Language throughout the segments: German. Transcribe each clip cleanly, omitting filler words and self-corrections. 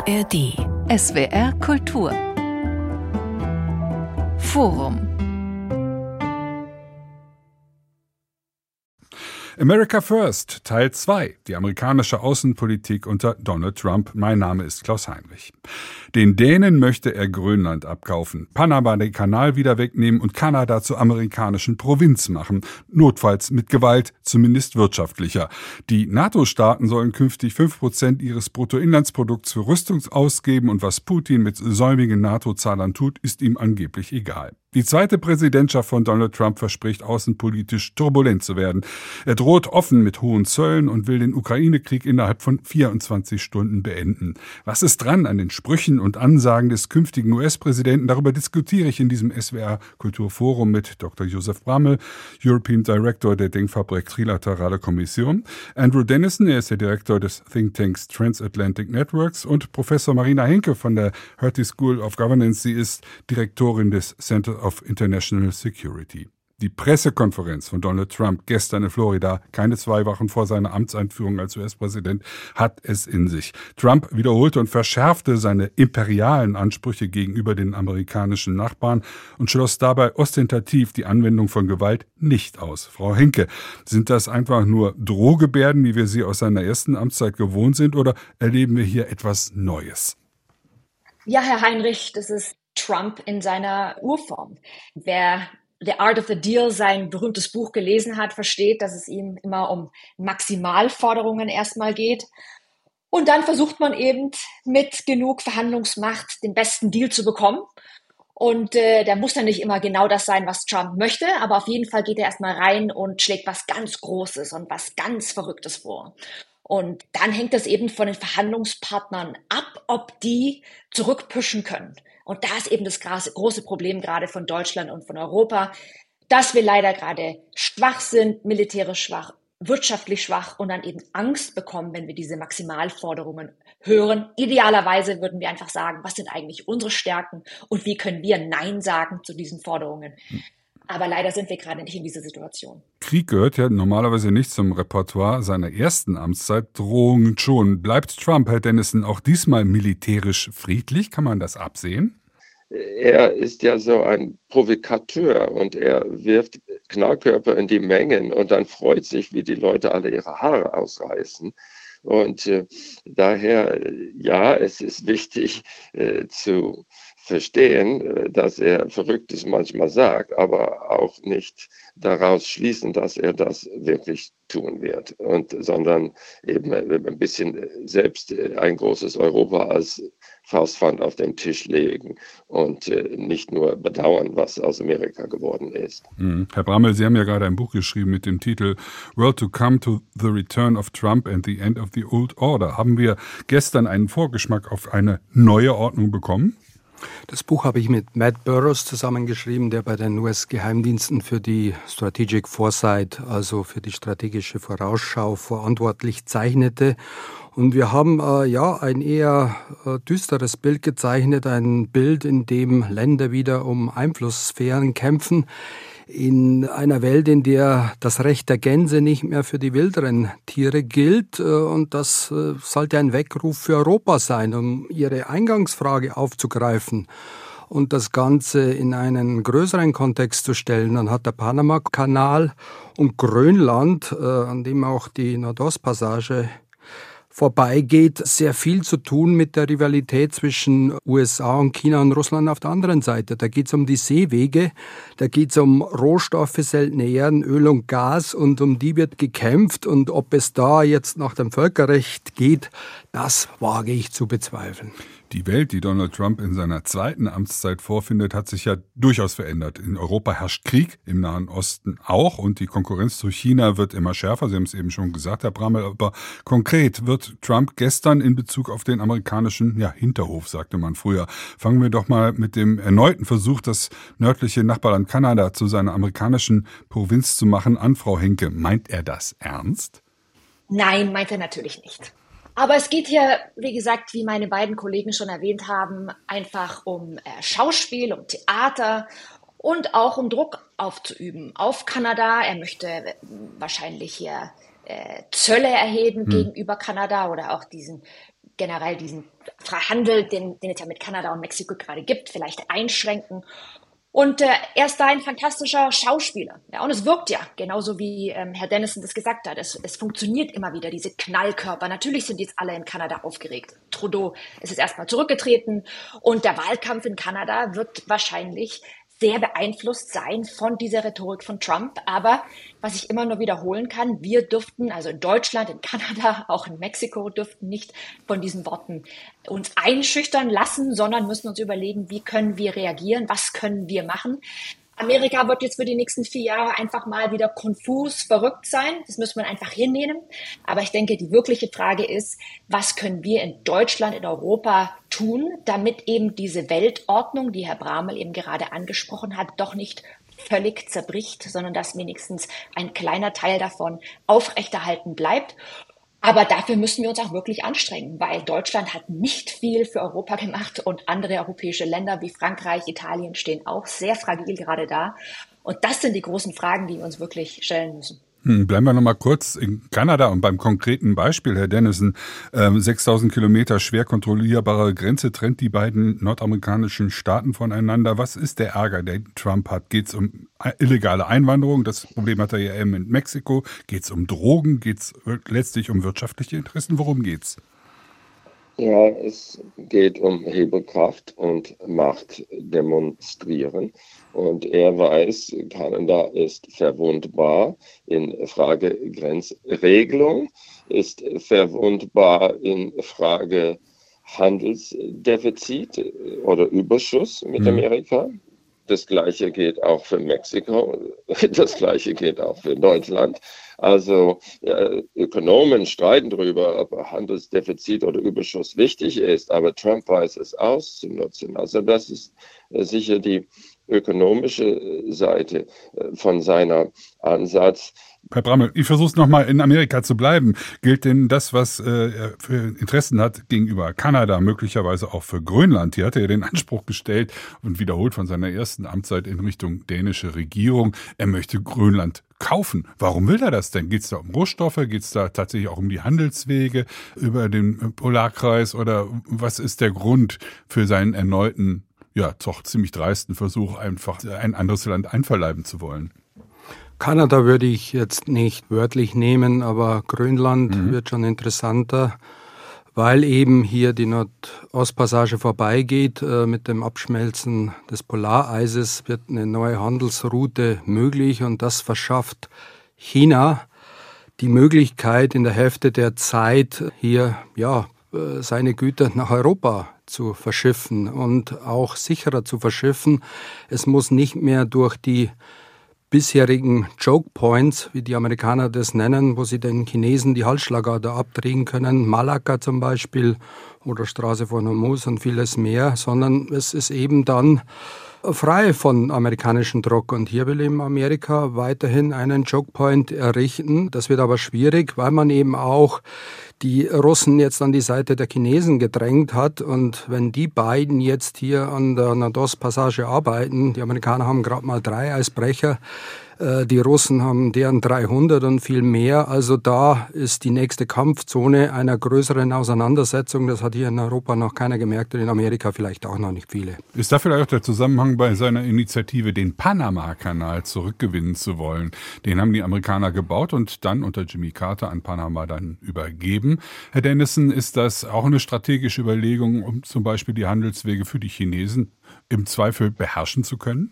ARD SWR Kultur Forum America First, Teil 2, die amerikanische Außenpolitik unter Donald Trump. Mein Name ist Klaus Heinrich. Den Dänen möchte er Grönland abkaufen, Panama den Kanal wieder wegnehmen und Kanada zur amerikanischen Provinz machen, notfalls mit Gewalt, zumindest wirtschaftlicher. Die NATO-Staaten sollen künftig 5% ihres Bruttoinlandsprodukts für Rüstung ausgeben und was Putin mit säumigen NATO-Zahlern tut, ist ihm angeblich egal. Die zweite Präsidentschaft von Donald Trump verspricht außenpolitisch turbulent zu werden. Er droht offen mit hohen Zöllen und will den Ukraine-Krieg innerhalb von 24 Stunden beenden. Was ist dran an den Sprüchen und Ansagen des künftigen US-Präsidenten? Darüber diskutiere ich in diesem SWR Kulturforum mit Dr. Josef Brammel, European Director der Denkfabrik Trilaterale Kommission, Andrew Dennison, er ist der Direktor des Thinktanks Transatlantic Networks, und Professor Marina Henke von der Hertie School of Governance. Sie ist Direktorin des Center of International Security. Die Pressekonferenz von Donald Trump gestern in Florida, keine 2 Wochen vor seiner Amtseinführung als US-Präsident, hat es in sich. Trump wiederholte und verschärfte seine imperialen Ansprüche gegenüber den amerikanischen Nachbarn und schloss dabei ostentativ die Anwendung von Gewalt nicht aus. Frau Henke, sind das einfach nur Drohgebärden, wie wir sie aus seiner ersten Amtszeit gewohnt sind, oder erleben wir hier etwas Neues? Ja, Herr Heinrich, das ist Trump in seiner Urform. Wer The Art of the Deal, sein berühmtes Buch, gelesen hat, versteht, dass es ihm immer um Maximalforderungen erstmal geht. Und dann versucht man eben mit genug Verhandlungsmacht den besten Deal zu bekommen. Und der muss dann nicht immer genau das sein, was Trump möchte, aber auf jeden Fall geht er erstmal rein und schlägt was ganz Großes und was ganz Verrücktes vor. Und dann hängt es eben von den Verhandlungspartnern ab, ob die zurückpushen können. Und da ist eben das große Problem gerade von Deutschland und von Europa, dass wir leider gerade schwach sind, militärisch schwach, wirtschaftlich schwach und dann eben Angst bekommen, wenn wir diese Maximalforderungen hören. Idealerweise würden wir einfach sagen, was sind eigentlich unsere Stärken und wie können wir Nein sagen zu diesen Forderungen. Aber leider sind wir gerade nicht in dieser Situation. Krieg gehört ja normalerweise nicht zum Repertoire seiner ersten Amtszeit, Drohungen schon. Bleibt Trump, Herr Dennison, auch diesmal militärisch friedlich? Kann man das absehen? Er ist ja so ein Provokateur und er wirft Knallkörper in die Mengen und dann freut sich, wie die Leute alle ihre Haare ausreißen. Und daher, ja, es ist wichtig zu verstehen, dass er Verrücktes manchmal sagt, aber auch nicht daraus schließen, dass er das wirklich tun wird, sondern eben ein bisschen selbst ein großes Europa als Faustpfand auf den Tisch legen und nicht nur bedauern, was aus Amerika geworden ist. Herr Brammel, Sie haben ja gerade ein Buch geschrieben mit dem Titel World to Come to the Return of Trump and the End of the Old Order. Haben wir gestern einen Vorgeschmack auf eine neue Ordnung bekommen? Das Buch habe ich mit Matt Burrows zusammengeschrieben, der bei den US-Geheimdiensten für die Strategic Foresight, also für die strategische Vorausschau, verantwortlich zeichnete. Und wir haben ein eher düsteres Bild gezeichnet, ein Bild, in dem Länder wieder um Einflusssphären kämpfen, in einer Welt, in der das Recht der Gänse nicht mehr für die wilderen Tiere gilt. Und das sollte ein Weckruf für Europa sein, um Ihre Eingangsfrage aufzugreifen und das Ganze in einen größeren Kontext zu stellen. Dann hat der Panama-Kanal und Grönland, an dem auch die Nordostpassage vorbeigeht, sehr viel zu tun mit der Rivalität zwischen USA und China und Russland auf der anderen Seite. Da geht es um die Seewege, da geht es um Rohstoffe, seltene Erden, Öl und Gas, und um die wird gekämpft. Und ob es da jetzt nach dem Völkerrecht geht, das wage ich zu bezweifeln. Die Welt, die Donald Trump in seiner zweiten Amtszeit vorfindet, hat sich ja durchaus verändert. In Europa herrscht Krieg, im Nahen Osten auch, und die Konkurrenz zu China wird immer schärfer. Sie haben es eben schon gesagt, Herr Brammel, aber konkret wird Trump gestern in Bezug auf den amerikanischen Hinterhof, sagte man früher. Fangen wir doch mal mit dem erneuten Versuch, das nördliche Nachbarland Kanada zu seiner amerikanischen Provinz zu machen, an. Frau Henke, meint er das ernst? Nein, meint er natürlich nicht. Aber es geht hier, wie gesagt, wie meine beiden Kollegen schon erwähnt haben, einfach um Schauspiel, um Theater und auch um Druck aufzuüben auf Kanada. Er möchte wahrscheinlich hier Zölle erheben gegenüber Kanada oder auch diesen generell diesen Handel, den es ja mit Kanada und Mexiko gerade gibt, vielleicht einschränken. Und er ist da ein fantastischer Schauspieler. Ja, und es wirkt ja, genauso wie Herr Dennison das gesagt hat. Es funktioniert immer wieder, diese Knallkörper. Natürlich sind jetzt alle in Kanada aufgeregt. Trudeau ist jetzt erstmal zurückgetreten und der Wahlkampf in Kanada wird wahrscheinlich sehr beeinflusst sein von dieser Rhetorik von Trump. Aber was ich immer nur wiederholen kann, wir dürften, also in Deutschland, in Kanada, auch in Mexiko, dürften nicht von diesen Worten uns einschüchtern lassen, sondern müssen uns überlegen, wie können wir reagieren, was können wir machen. Amerika wird jetzt für die nächsten 4 Jahre einfach mal wieder konfus, verrückt sein. Das müssen wir einfach hinnehmen. Aber ich denke, die wirkliche Frage ist, was können wir in Deutschland, in Europa tun, damit eben diese Weltordnung, die Herr Bramel eben gerade angesprochen hat, doch nicht völlig zerbricht, sondern dass wenigstens ein kleiner Teil davon aufrechterhalten bleibt. Aber dafür müssen wir uns auch wirklich anstrengen, weil Deutschland hat nicht viel für Europa gemacht und andere europäische Länder wie Frankreich, Italien stehen auch sehr fragil gerade da. Und das sind die großen Fragen, die wir uns wirklich stellen müssen. Bleiben wir noch mal kurz in Kanada und beim konkreten Beispiel, Herr Dennison. 6.000 Kilometer schwer kontrollierbare Grenze trennt die beiden nordamerikanischen Staaten voneinander. Was ist der Ärger, den Trump hat? Geht es um illegale Einwanderung? Das Problem hat er ja eben in Mexiko. Geht es um Drogen? Geht es letztlich um wirtschaftliche Interessen? Worum geht's? Ja, es geht um Hebelkraft und Macht demonstrieren. Und er weiß, Kanada ist verwundbar in Frage Grenzregelung, ist verwundbar in Frage Handelsdefizit oder Überschuss mit Amerika. Das Gleiche geht auch für Mexiko, das Gleiche geht auch für Deutschland. Also Ökonomen streiten darüber, ob Handelsdefizit oder Überschuss wichtig ist, aber Trump weiß es auszunutzen. Also das ist sicher die ökonomische Seite von seiner Ansatz. Herr Bramel, ich versuche es nochmal in Amerika zu bleiben. Gilt denn das, was er für Interessen hat gegenüber Kanada, möglicherweise auch für Grönland? Hier hat er den Anspruch gestellt und wiederholt von seiner ersten Amtszeit in Richtung dänische Regierung, er möchte Grönland kaufen. Warum will er das denn? Geht es da um Rohstoffe? Geht es da tatsächlich auch um die Handelswege über den Polarkreis? Oder was ist der Grund für seinen erneuten, ja, doch ziemlich dreisten Versuch, einfach ein anderes Land einverleiben zu wollen? Kanada würde ich jetzt nicht wörtlich nehmen, aber Grönland wird schon interessanter, weil eben hier die Nordostpassage vorbeigeht. Mit dem Abschmelzen des Polareises wird eine neue Handelsroute möglich und das verschafft China die Möglichkeit, in der Hälfte der Zeit hier seine Güter nach Europa zu verschiffen und auch sicherer zu verschiffen. Es muss nicht mehr durch die bisherigen Choke Points, wie die Amerikaner das nennen, wo sie den Chinesen die Halsschlagader abdrehen können, Malakka zum Beispiel oder Straße von Hormuz und vieles mehr, sondern es ist eben dann frei von amerikanischem Druck. Und hier will eben Amerika weiterhin einen Choke Point errichten. Das wird aber schwierig, weil man eben auch die Russen jetzt an die Seite der Chinesen gedrängt hat. Und wenn die beiden jetzt hier an der Nordostpassage arbeiten, die Amerikaner haben gerade mal 3 Eisbrecher, die Russen haben deren 300 und viel mehr. Also da ist die nächste Kampfzone einer größeren Auseinandersetzung. Das hat hier in Europa noch keiner gemerkt und in Amerika vielleicht auch noch nicht viele. Ist da vielleicht auch der Zusammenhang bei seiner Initiative, den Panama-Kanal zurückgewinnen zu wollen? Den haben die Amerikaner gebaut und dann unter Jimmy Carter an Panama dann übergeben. Herr Dennison, ist das auch eine strategische Überlegung, um zum Beispiel die Handelswege für die Chinesen im Zweifel beherrschen zu können?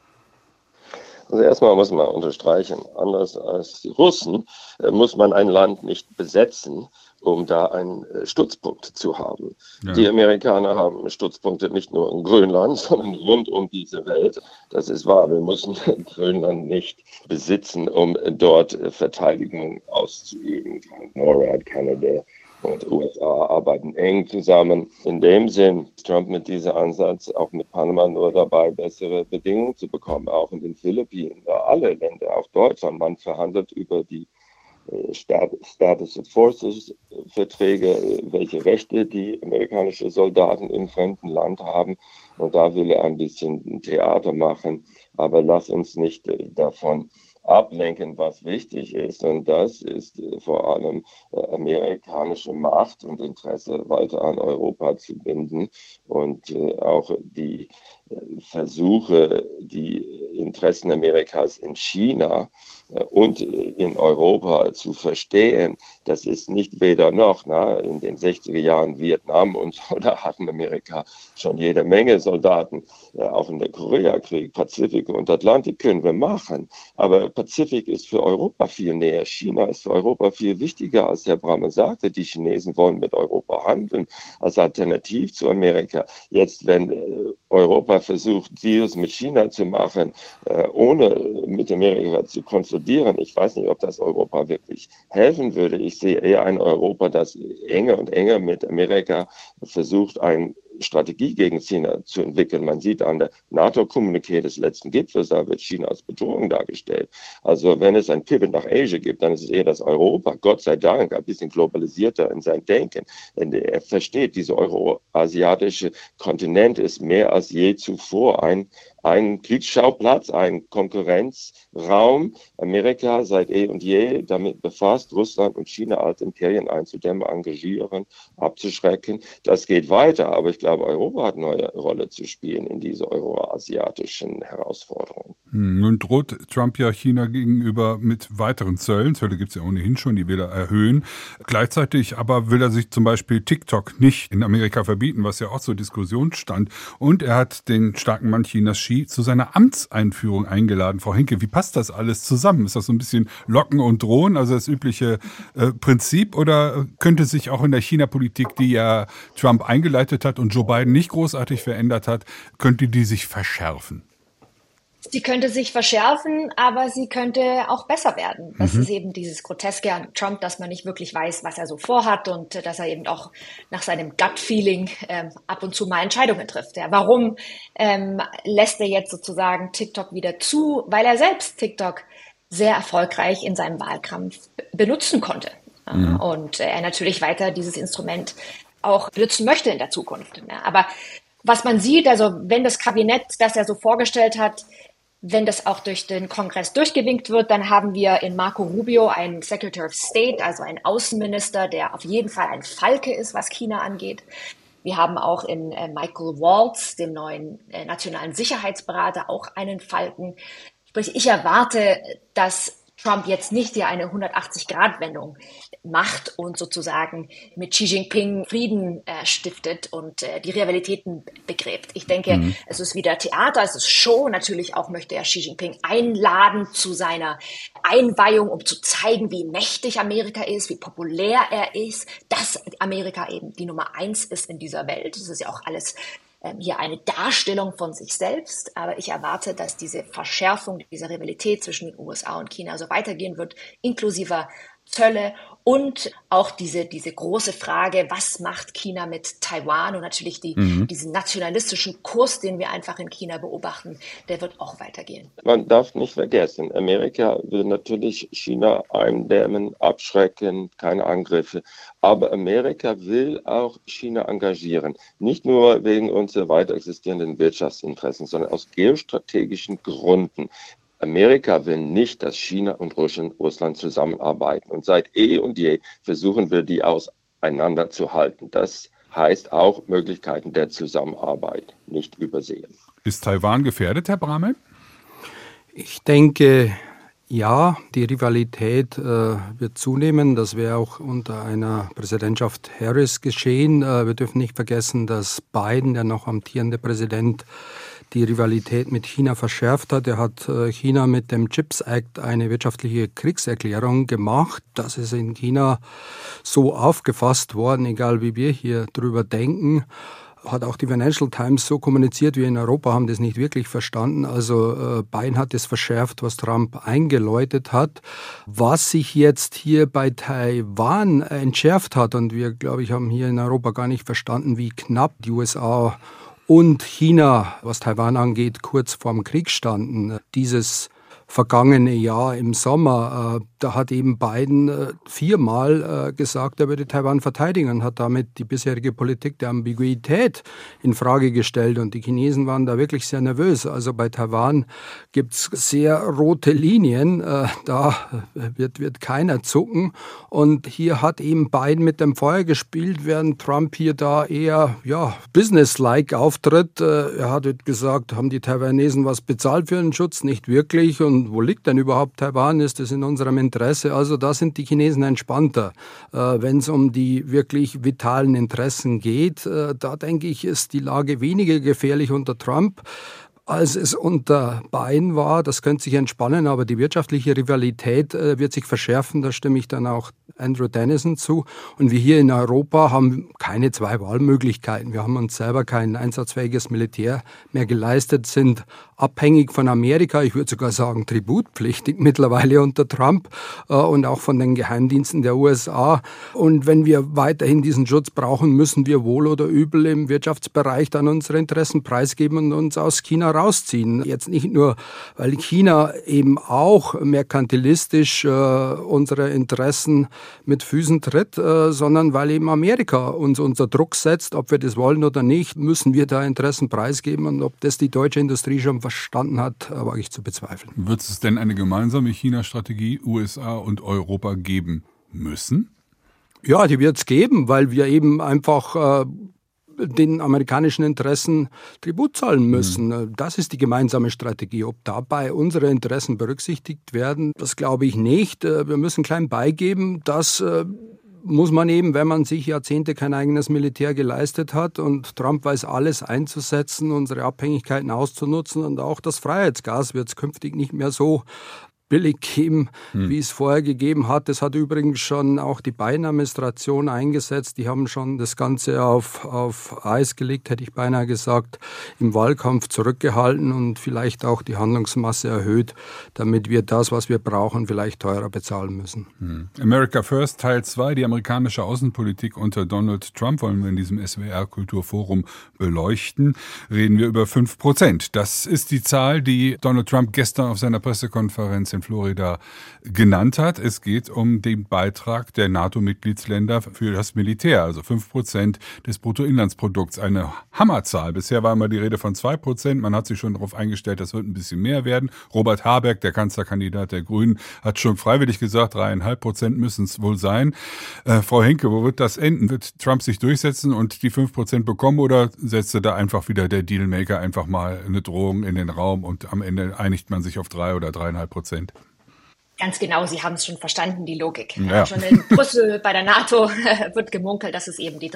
Also erstmal muss man unterstreichen, anders als die Russen muss man ein Land nicht besetzen, um da einen Stützpunkt zu haben. Ja. Die Amerikaner haben Stützpunkte nicht nur in Grönland, sondern rund um diese Welt. Das ist wahr, wir müssen Grönland nicht besitzen, um dort Verteidigung auszuüben. NORAD, Kanada und USA arbeiten eng zusammen. In dem Sinn ist Trump mit diesem Ansatz auch mit Panama nur dabei, bessere Bedingungen zu bekommen, auch in den Philippinen, alle Länder, auch Deutschland. Man verhandelt über die Status of Forces Verträge, welche Rechte die amerikanischen Soldaten im fremden Land haben. Und da will er ein bisschen Theater machen. Aber lass uns nicht davon ablenken, was wichtig ist. Und das ist vor allem amerikanische Macht und Interesse weiter an Europa zu binden und auch die Versuche, die Interessen Amerikas in China und in Europa zu verstehen, das ist nicht weder noch. In den 60er Jahren Vietnam und so, da hatten Amerika schon jede Menge Soldaten, auch in der Koreakrieg, Pazifik und Atlantik können wir machen. Aber Pazifik ist für Europa viel näher. China ist für Europa viel wichtiger, als Herr Bramme sagte. Die Chinesen wollen mit Europa handeln als Alternativ zu Amerika. Jetzt, wenn Europa versucht, Deals mit China zu machen, ohne mit Amerika zu konsolidieren, ich weiß nicht, ob das Europa wirklich helfen würde. Ich sehe eher ein Europa, das enger und enger mit Amerika versucht, eine Strategie gegen China zu entwickeln. Man sieht an der NATO-Kommuniqué des letzten Gipfels, da wird China als Bedrohung dargestellt. Also wenn es ein Pivot nach Asia gibt, dann ist es eher das Europa, Gott sei Dank, ein bisschen globalisierter in seinem Denken. Denn er versteht, dieser euroasiatische Kontinent ist mehr als je zuvor ein Kriegsschauplatz, ein Konkurrenzraum. Amerika seit eh und je damit befasst, Russland und China als Imperien einzudämmen, engagieren, abzuschrecken. Das geht weiter, aber ich glaube, Europa hat eine neue Rolle zu spielen in dieser euroasiatischen Herausforderung. Nun droht Trump ja China gegenüber mit weiteren Zöllen. Zölle gibt es ja ohnehin schon, die will er erhöhen. Gleichzeitig aber will er sich zum Beispiel TikTok nicht in Amerika verbieten, was ja auch zur Diskussion stand. Und er hat den starken Mann Chinas Xi zu seiner Amtseinführung eingeladen. Frau Henke, wie passt das alles zusammen? Ist das so ein bisschen Locken und Drohen, also das übliche Prinzip? Oder könnte sich auch in der China-Politik, die ja Trump eingeleitet hat und Joe Biden nicht großartig verändert hat, könnte die sich verschärfen? Sie könnte sich verschärfen, aber sie könnte auch besser werden. Das ist eben dieses Groteske an Trump, dass man nicht wirklich weiß, was er so vorhat und dass er eben auch nach seinem Gut-Feeling ab und zu mal Entscheidungen trifft. Ja, warum lässt er jetzt sozusagen TikTok wieder zu? Weil er selbst TikTok sehr erfolgreich in seinem Wahlkampf benutzen konnte. Und er natürlich weiter dieses Instrument auch benutzen möchte in der Zukunft. Ja, aber was man sieht, also wenn das Kabinett, das er so vorgestellt hat, wenn das auch durch den Kongress durchgewinkt wird, dann haben wir in Marco Rubio einen Secretary of State, also einen Außenminister, der auf jeden Fall ein Falke ist, was China angeht. Wir haben auch in Michael Waltz, dem neuen nationalen Sicherheitsberater, auch einen Falken. Sprich, ich erwarte, dass Trump jetzt nicht hier eine 180-Grad-Wendung macht und sozusagen mit Xi Jinping Frieden stiftet und die Rivalitäten begräbt. Ich denke, es ist wieder Theater, es ist Show. Natürlich auch möchte er Xi Jinping einladen zu seiner Einweihung, um zu zeigen, wie mächtig Amerika ist, wie populär er ist, dass Amerika eben die Nummer 1 ist in dieser Welt. Das ist ja auch alles hier eine Darstellung von sich selbst, aber ich erwarte, dass diese Verschärfung dieser Rivalität zwischen den USA und China so weitergehen wird, inklusive Zölle und auch diese große Frage, was macht China mit Taiwan und natürlich diesen nationalistischen Kurs, den wir einfach in China beobachten, der wird auch weitergehen. Man darf nicht vergessen, Amerika will natürlich China eindämmen, abschrecken, keine Angriffe, aber Amerika will auch China engagieren, nicht nur wegen unserer weiter existierenden Wirtschaftsinteressen, sondern aus geostrategischen Gründen. Amerika will nicht, dass China und Russland zusammenarbeiten. Und seit eh und je versuchen wir, die auseinander zu halten. Das heißt auch Möglichkeiten der Zusammenarbeit nicht übersehen. Ist Taiwan gefährdet, Herr Bramel? Ich denke, ja, die Rivalität wird zunehmen. Das wäre auch unter einer Präsidentschaft Harris geschehen. Wir dürfen nicht vergessen, dass Biden, der noch amtierende Präsident, die Rivalität mit China verschärft hat. Er hat China mit dem CHIPS Act eine wirtschaftliche Kriegserklärung gemacht. Das ist in China so aufgefasst worden, egal wie wir hier drüber denken. Hat auch die Financial Times so kommuniziert, wir in Europa haben das nicht wirklich verstanden. Also Biden hat es verschärft, was Trump eingeläutet hat. Was sich jetzt hier bei Taiwan entschärft hat, und wir, glaube ich, haben hier in Europa gar nicht verstanden, wie knapp die USA und China, was Taiwan angeht, kurz vorm Krieg standen. Dieses vergangene Jahr im Sommer. Da hat eben Biden 4-mal gesagt, er würde Taiwan verteidigen und hat damit die bisherige Politik der Ambiguität in Frage gestellt. Und die Chinesen waren da wirklich sehr nervös. Also bei Taiwan gibt es sehr rote Linien. Da wird keiner zucken. Und hier hat eben Biden mit dem Feuer gespielt, während Trump hier da eher businesslike auftritt. Er hat gesagt, haben die Taiwanesen was bezahlt für den Schutz? Nicht wirklich. Und wo liegt denn überhaupt Taiwan? Ist das in unserem Interesse? Also da sind die Chinesen entspannter. Wenn es um die wirklich vitalen Interessen geht, da denke ich, ist die Lage weniger gefährlich unter Trump, als es unter Biden war. Das könnte sich entspannen, aber die wirtschaftliche Rivalität wird sich verschärfen. Da stimme ich dann auch Andrew Dennison zu. Und wir hier in Europa haben keine 2 Wahlmöglichkeiten. Wir haben uns selber kein einsatzfähiges Militär mehr geleistet, sind abhängig von Amerika, ich würde sogar sagen tributpflichtig mittlerweile unter Trump und auch von den Geheimdiensten der USA. Und wenn wir weiterhin diesen Schutz brauchen, müssen wir wohl oder übel im Wirtschaftsbereich dann unsere Interessen preisgeben und uns aus China rausziehen. Jetzt nicht nur, weil China eben auch merkantilistisch unsere Interessen mit Füßen tritt, sondern weil eben Amerika uns unter Druck setzt, ob wir das wollen oder nicht, müssen wir da Interessen preisgeben. Und ob das die deutsche Industrie schon verstanden hat, wage ich zu bezweifeln. Wird es denn eine gemeinsame China-Strategie USA und Europa geben müssen? Ja, die wird es geben, weil wir eben einfach den amerikanischen Interessen Tribut zahlen müssen. Das ist die gemeinsame Strategie. Ob dabei unsere Interessen berücksichtigt werden, das glaube ich nicht. Wir müssen klein beigeben, dass muss man eben, wenn man sich Jahrzehnte kein eigenes Militär geleistet hat und Trump weiß alles einzusetzen, unsere Abhängigkeiten auszunutzen und auch das Freiheitsgas wird es künftig nicht mehr so billig geben, wie es vorher gegeben hat. Das hat übrigens schon auch die Biden-Administration eingesetzt. Die haben schon das Ganze auf Eis gelegt, hätte ich beinahe gesagt, im Wahlkampf zurückgehalten und vielleicht auch die Handlungsmasse erhöht, damit wir das, was wir brauchen, vielleicht teurer bezahlen müssen. America First Teil 2, die amerikanische Außenpolitik unter Donald Trump, wollen wir in diesem SWR-Kulturforum beleuchten. Reden wir über 5%. Das ist die Zahl, die Donald Trump gestern auf seiner Pressekonferenz in Florida genannt hat. Es geht um den Beitrag der NATO-Mitgliedsländer für das Militär, also 5% des Bruttoinlandsprodukts. Eine Hammerzahl. Bisher war immer die Rede von 2%. Man hat sich schon darauf eingestellt, das wird ein bisschen mehr werden. Robert Habeck, der Kanzlerkandidat der Grünen, hat schon freiwillig gesagt, 3,5% müssen es wohl sein. Frau Henke, wo wird das enden? Wird Trump sich durchsetzen und die 5% bekommen oder setzte da einfach wieder der Dealmaker einfach mal eine Drohung in den Raum und am Ende einigt man sich auf 3 oder 3,5%? Ganz genau, Sie haben es schon verstanden, die Logik. Ja. Schon in Brüssel bei der NATO wird gemunkelt, dass es eben die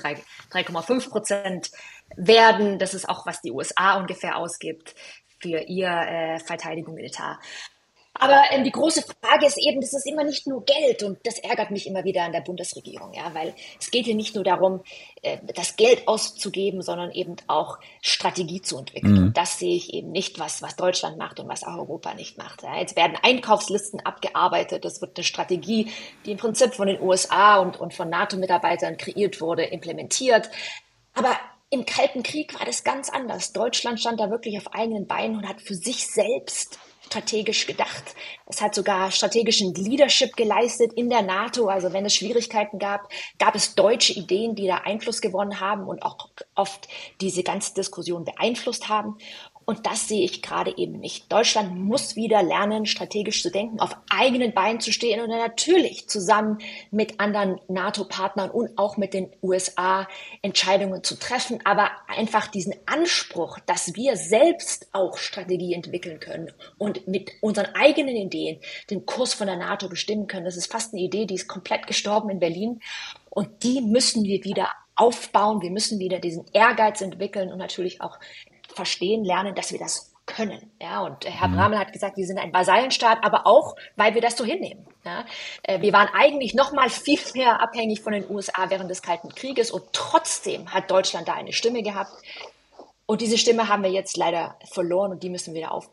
3,5% werden. Das ist auch, was die USA ungefähr ausgibt für ihr Verteidigungsetat. Aber die große Frage ist eben, das ist immer nicht nur Geld und das ärgert mich immer wieder an der Bundesregierung, ja, weil es geht hier nicht nur darum, das Geld auszugeben, sondern eben auch Strategie zu entwickeln. Und das sehe ich eben nicht, was Deutschland macht und was auch Europa nicht macht. Ja. Jetzt werden Einkaufslisten abgearbeitet, das wird eine Strategie, die im Prinzip von den USA und von NATO-Mitarbeitern kreiert wurde, implementiert. Aber im Kalten Krieg war das ganz anders. Deutschland stand da wirklich auf eigenen Beinen und hat für sich selbst strategisch gedacht. Es hat sogar strategischen Leadership geleistet in der NATO. Also wenn es Schwierigkeiten gab, gab es deutsche Ideen, die da Einfluss gewonnen haben und auch oft diese ganze Diskussion beeinflusst haben. Und das sehe ich gerade eben nicht. Deutschland muss wieder lernen, strategisch zu denken, auf eigenen Beinen zu stehen und dann natürlich zusammen mit anderen NATO-Partnern und auch mit den USA Entscheidungen zu treffen. Aber einfach diesen Anspruch, dass wir selbst auch Strategie entwickeln können und mit unseren eigenen Ideen den Kurs von der NATO bestimmen können. Das ist fast eine Idee, die ist komplett gestorben in Berlin. Und die müssen wir wieder aufbauen. Wir müssen wieder diesen Ehrgeiz entwickeln und natürlich auch verstehen, lernen, dass wir das können. Ja, und Herr Bramel hat gesagt, wir sind ein Vasallenstaat, aber auch, weil wir das so hinnehmen. Ja, wir waren eigentlich noch mal viel mehr abhängig von den USA während des Kalten Krieges und trotzdem hat Deutschland da eine Stimme gehabt. Und diese Stimme haben wir jetzt leider verloren und die müssen wir wieder aufbauen.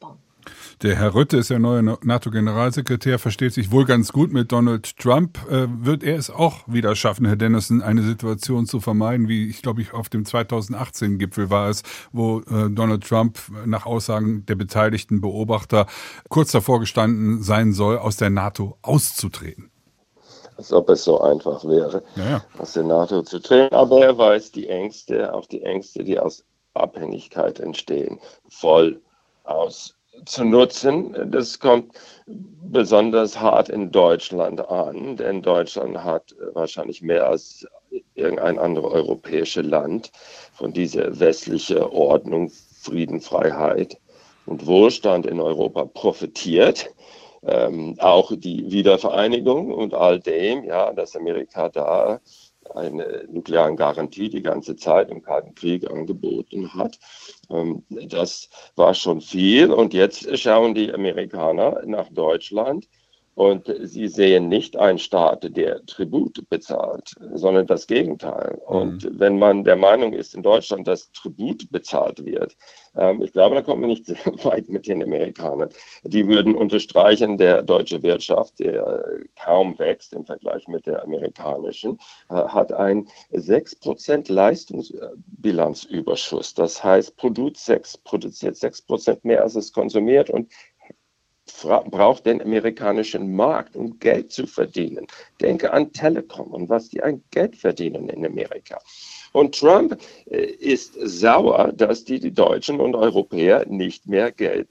Der Herr Rutte ist der neue NATO-Generalsekretär, versteht sich wohl ganz gut mit Donald Trump. Wird er es auch wieder schaffen, Herr Dennison, eine Situation zu vermeiden, wie ich glaube, auf dem 2018-Gipfel war es, wo Donald Trump nach Aussagen der beteiligten Beobachter kurz davor gestanden sein soll, aus der NATO auszutreten? Als ob es so einfach wäre, aus der NATO zu treten. Aber er weiß die Ängste, die aus Abhängigkeit entstehen, voll auszunutzen. Das kommt besonders hart in Deutschland an, denn Deutschland hat wahrscheinlich mehr als irgendein anderes europäisches Land von dieser westlichen Ordnung, Frieden, Freiheit und Wohlstand in Europa profitiert. Auch die Wiedervereinigung und all dem, dass Amerika da eine nukleare Garantie die ganze Zeit im Kalten Krieg angeboten hat. Das war schon viel. Und jetzt schauen die Amerikaner nach Deutschland und sie sehen nicht einen Staat, der Tribut bezahlt, sondern das Gegenteil. Und wenn man der Meinung ist in Deutschland, dass Tribut bezahlt wird, ich glaube, da kommt man nicht sehr weit mit den Amerikanern. Die würden unterstreichen, der deutsche Wirtschaft, der kaum wächst im Vergleich mit der amerikanischen, hat einen 6% Leistungsbilanzüberschuss. Das heißt, produziert 6% mehr, als es konsumiert und braucht den amerikanischen Markt, um Geld zu verdienen. Denke an Telekom und was die an Geld verdienen in Amerika. Und Trump ist sauer, dass die Deutschen und Europäer nicht mehr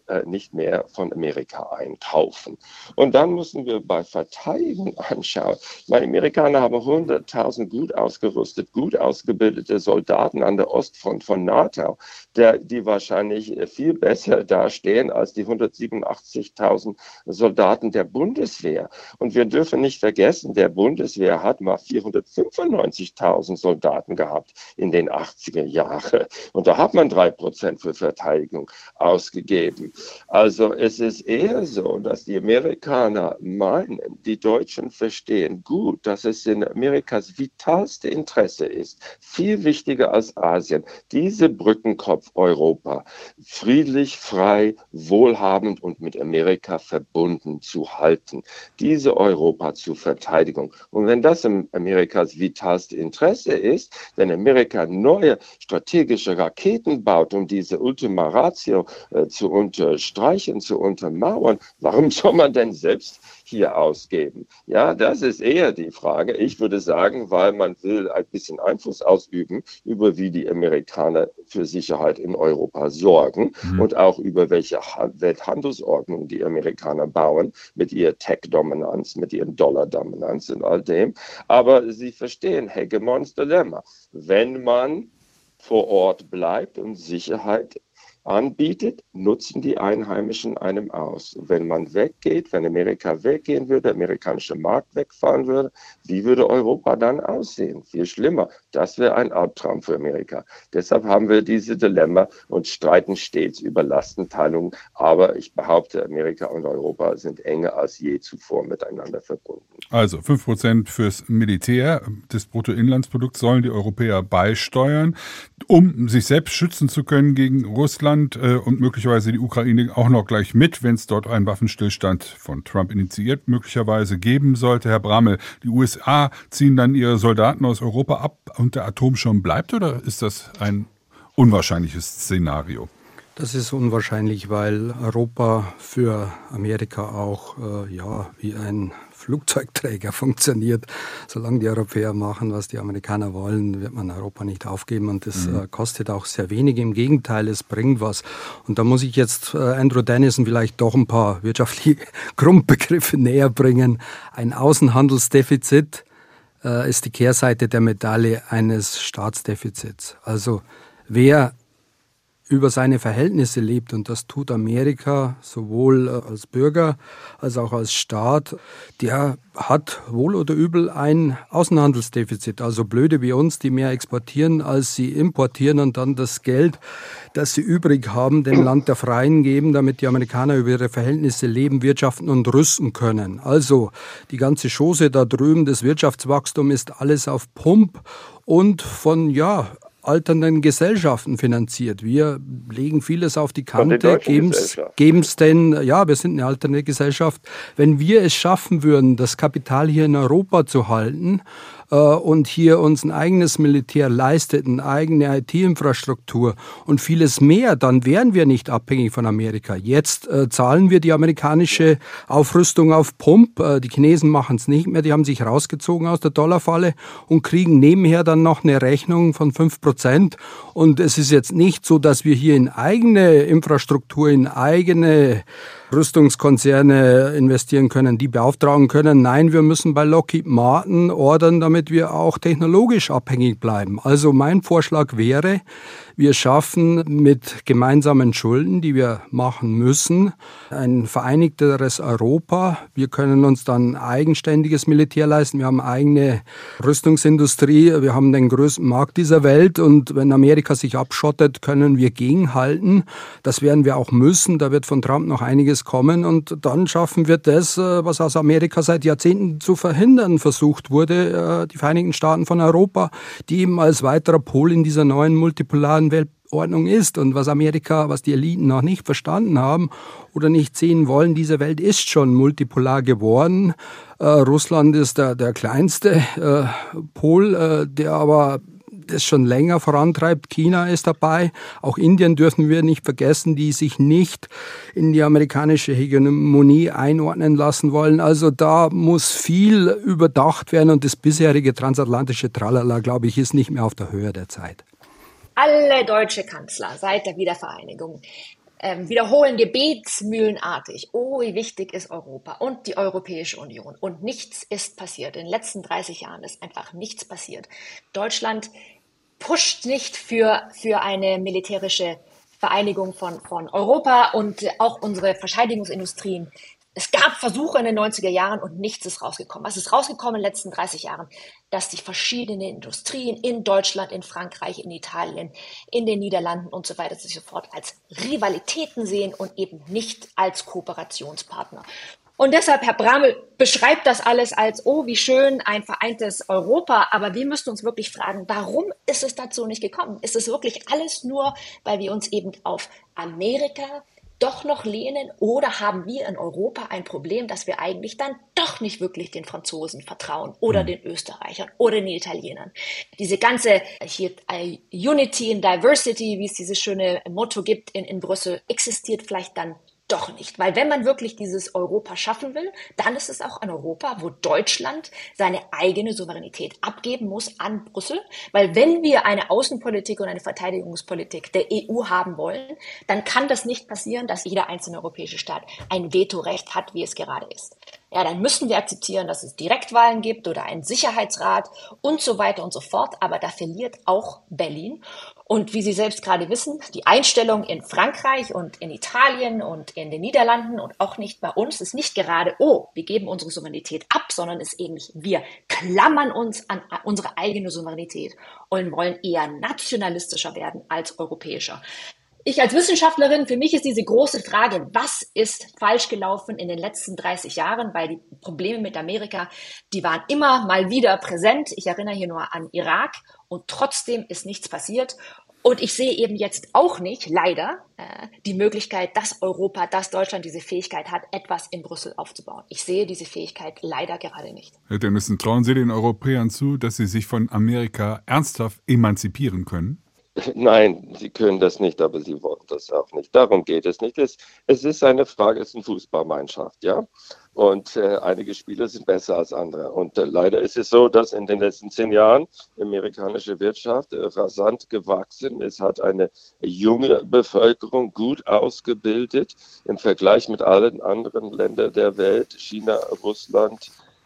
von Amerika einkaufen. Und dann müssen wir bei Verteidigung anschauen. Die Amerikaner haben 100.000 gut ausgerüstet, gut ausgebildete Soldaten an der Ostfront von NATO, die wahrscheinlich viel besser dastehen als die 187.000 Soldaten der Bundeswehr. Und wir dürfen nicht vergessen, der Bundeswehr hat mal 495.000 Soldaten gehabt in den 80er Jahren. Und da hat man 3% für Verteidigung ausgegeben. Also es ist eher so, dass die Amerikaner meinen, die Deutschen verstehen gut, dass es in Amerikas vitalste Interesse ist, viel wichtiger als Asien, diese Brückenkopf Europa friedlich, frei, wohlhabend und mit Amerika verbunden zu halten. Diese Europa zur Verteidigung. Und wenn das Amerikas vitalste Interesse ist, wenn Amerika neue strategische Raketen baut, um diese Ultima Ratio zu unterstreichen, zu untermauern, warum soll man denn selbst hier ausgeben? Ja, das ist eher die Frage. Ich würde sagen, weil man will ein bisschen Einfluss ausüben, über wie die Amerikaner für Sicherheit in Europa sorgen und auch über welche Welthandelsordnung die Amerikaner bauen mit ihrer Tech-Dominanz, mit ihren Dollar-Dominanz und all dem. Aber sie verstehen Hegemons Dilemma. Wenn man vor Ort bleibt und Sicherheit anbietet, nutzen die Einheimischen einem aus. Wenn man weggeht, wenn Amerika weggehen würde, der amerikanische Markt wegfahren würde, wie würde Europa dann aussehen? Viel schlimmer. Das wäre ein Albtraum für Amerika. Deshalb haben wir diese Dilemma und streiten stets über Lastenteilung. Aber ich behaupte, Amerika und Europa sind enger als je zuvor miteinander verbunden. Also 5% fürs Militär des Bruttoinlandsprodukts sollen die Europäer beisteuern, um sich selbst schützen zu können gegen Russland und möglicherweise die Ukraine auch noch gleich mit, wenn es dort einen Waffenstillstand von Trump initiiert, möglicherweise geben sollte. Herr Bramel, die USA ziehen dann ihre Soldaten aus Europa ab und der Atomschirm bleibt, oder ist das ein unwahrscheinliches Szenario? Das ist unwahrscheinlich, weil Europa für Amerika auch wie ein Flugzeugträger funktioniert. Solange die Europäer machen, was die Amerikaner wollen, wird man Europa nicht aufgeben und das kostet auch sehr wenig. Im Gegenteil, es bringt was. Und da muss ich jetzt Andrew Dennison vielleicht doch ein paar wirtschaftliche Grundbegriffe näher bringen. Ein Außenhandelsdefizit ist die Kehrseite der Medaille eines Staatsdefizits. Also wer über seine Verhältnisse lebt, und das tut Amerika sowohl als Bürger als auch als Staat, der hat wohl oder übel ein Außenhandelsdefizit. Also Blöde wie uns, die mehr exportieren, als sie importieren und dann das Geld, das sie übrig haben, dem Land der Freien geben, damit die Amerikaner über ihre Verhältnisse leben, wirtschaften und rüsten können. Also die ganze Chose da drüben, das Wirtschaftswachstum ist alles auf Pump und von alternden Gesellschaften finanziert. Wir legen vieles auf die Kante, geben es denn, ja, wir sind eine alternde Gesellschaft. Wenn wir es schaffen würden, das Kapital hier in Europa zu halten und hier uns ein eigenes Militär leistet, eine eigene IT-Infrastruktur und vieles mehr, dann wären wir nicht abhängig von Amerika. Jetzt zahlen wir die amerikanische Aufrüstung auf Pump. Die Chinesen machen es nicht mehr, die haben sich rausgezogen aus der Dollarfalle und kriegen nebenher dann noch eine Rechnung von 5%. Und es ist jetzt nicht so, dass wir hier in eigene Infrastruktur, in eigene Rüstungskonzerne investieren können, die beauftragen können. Nein, wir müssen bei Lockheed Martin ordern, damit wir auch technologisch abhängig bleiben. Also mein Vorschlag wäre, wir schaffen mit gemeinsamen Schulden, die wir machen müssen, ein vereinigteres Europa. Wir können uns dann eigenständiges Militär leisten. Wir haben eigene Rüstungsindustrie. Wir haben den größten Markt dieser Welt. Und wenn Amerika sich abschottet, können wir gegenhalten. Das werden wir auch müssen. Da wird von Trump noch einiges kommen. Und dann schaffen wir das, was aus Amerika seit Jahrzehnten zu verhindern versucht wurde. Die Vereinigten Staaten von Europa, die eben als weiterer Pol in dieser neuen multipolaren Weltordnung ist. Und was Amerika, was die Eliten noch nicht verstanden haben oder nicht sehen wollen, diese Welt ist schon multipolar geworden. Russland ist der kleinste Pol, der aber das schon länger vorantreibt. China ist dabei. Auch Indien dürfen wir nicht vergessen, die sich nicht in die amerikanische Hegemonie einordnen lassen wollen. Also da muss viel überdacht werden und das bisherige transatlantische Tralala, glaube ich, ist nicht mehr auf der Höhe der Zeit. Alle deutsche Kanzler seit der Wiedervereinigung wiederholen gebetsmühlenartig, oh, wie wichtig ist Europa und die Europäische Union. Und nichts ist passiert. In den letzten 30 Jahren ist einfach nichts passiert. Deutschland pusht nicht für eine militärische Vereinigung von Europa und auch unsere Verteidigungsindustrien. Es gab Versuche in den 90er Jahren und nichts ist rausgekommen. Was ist rausgekommen in den letzten 30 Jahren? Dass sich verschiedene Industrien in Deutschland, in Frankreich, in Italien, in den Niederlanden und so weiter sich sofort als Rivalitäten sehen und eben nicht als Kooperationspartner. Und deshalb, Herr Bramel beschreibt das alles als, oh, wie schön, ein vereintes Europa. Aber wir müssen uns wirklich fragen, warum ist es dazu nicht gekommen? Ist es wirklich alles nur, weil wir uns eben auf Amerika doch noch lehnen, oder haben wir in Europa ein Problem, dass wir eigentlich dann doch nicht wirklich den Franzosen vertrauen oder den Österreichern oder den Italienern? Diese ganze hier Unity in Diversity, wie es dieses schöne Motto gibt in Brüssel, existiert vielleicht dann doch nicht. Weil wenn man wirklich dieses Europa schaffen will, dann ist es auch ein Europa, wo Deutschland seine eigene Souveränität abgeben muss an Brüssel. Weil wenn wir eine Außenpolitik und eine Verteidigungspolitik der EU haben wollen, dann kann das nicht passieren, dass jeder einzelne europäische Staat ein Vetorecht hat, wie es gerade ist. Ja, dann müssen wir akzeptieren, dass es Direktwahlen gibt oder einen Sicherheitsrat und so weiter und so fort. Aber da verliert auch Berlin. Und wie Sie selbst gerade wissen, die Einstellung in Frankreich und in Italien und in den Niederlanden und auch nicht bei uns ist nicht gerade, oh, wir geben unsere Souveränität ab, sondern ist ähnlich, wir klammern uns an unsere eigene Souveränität und wollen eher nationalistischer werden als europäischer. Ich als Wissenschaftlerin, für mich ist diese große Frage, was ist falsch gelaufen in den letzten 30 Jahren, weil die Probleme mit Amerika, die waren immer mal wieder präsent. Ich erinnere hier nur an Irak und trotzdem ist nichts passiert. Und ich sehe eben jetzt auch nicht, leider, die Möglichkeit, dass Europa, dass Deutschland diese Fähigkeit hat, etwas in Brüssel aufzubauen. Ich sehe diese Fähigkeit leider gerade nicht. Herr Dennison, trauen Sie den Europäern zu, dass sie sich von Amerika ernsthaft emanzipieren können? Nein, sie können das nicht, aber sie wollen das auch nicht. Darum geht es nicht. Es ist eine Frage, es ist eine Fußballmannschaft, ja. Und einige Spieler sind besser als andere. Und leider ist es so, dass in den letzten 10 Jahren die amerikanische Wirtschaft rasant gewachsen ist, hat eine junge Bevölkerung gut ausgebildet im Vergleich mit allen anderen Ländern der Welt, China, Russland,